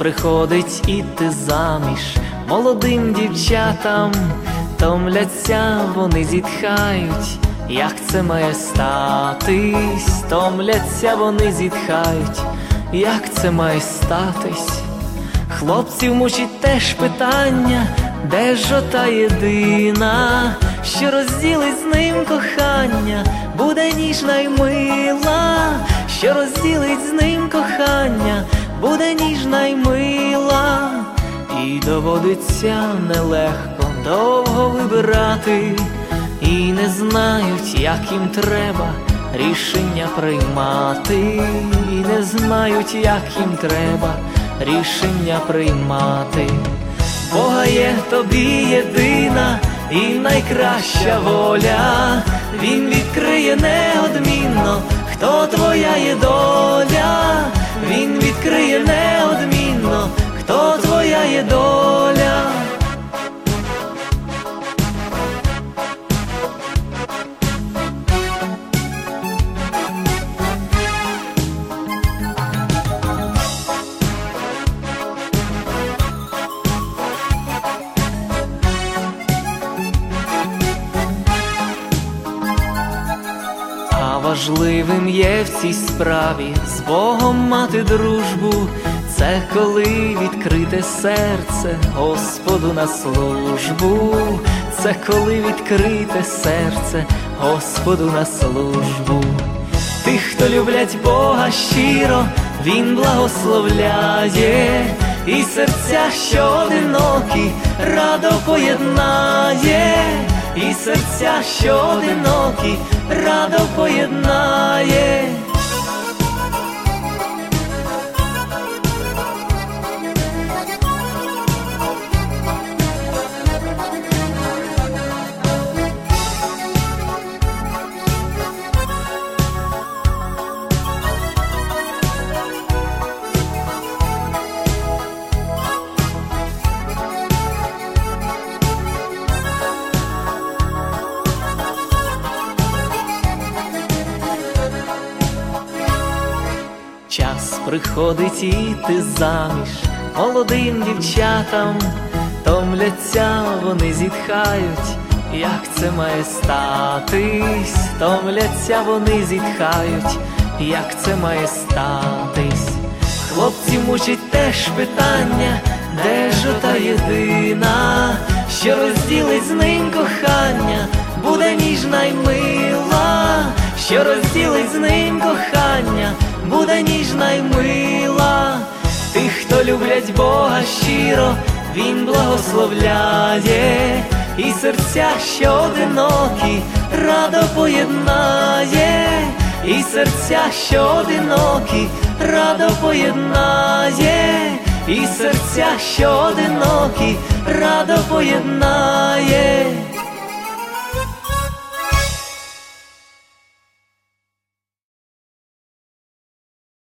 приходить іти заміж молодим дівчатам, томляться вони, зітхають, як це має статись, томляться вони, зітхають, як це має статись. Хлопців мучить теж питання, де ж ота єдина, що розділить з ним кохання, буде ніжна й мила, що розділить з ним кохання, буде ніжна й мила. І доводиться нелегко довго вибирати, і не знають, як їм треба рішення приймати, і не знають, як їм треба рішення приймати. Бога є тобі єдина і найкраща воля, Він відкриє неодмінно, хто твоя є доля, Він відкриє неодмінно, хто твоя є доля. Важливим є в цій справі з Богом мати дружбу, це коли відкрите серце Господу на службу, це коли відкрите серце Господу на службу. Тих, хто люблять Бога щиро, Він благословляє, і серця, що одинокі, радо поєднає, і серця, що одинокі, радо поєднає. Час приходить іти заміж молодим дівчатам, томляться вони, зітхають, як це має статись, томляться вони, зітхають, як це має статись. Хлопці мучить теж питання, де ж ота єдина, що розділить з ним кохання, буде ніжна й мила, що розділить з ним кохання, буде ніжна й мила. Тих, хто люблять Бога щиро, Він благословляє, і серця, що одинокі, радо поєднає, і серця, що одинокі, радо поєднає, і серця, що одинокі, радо поєднає.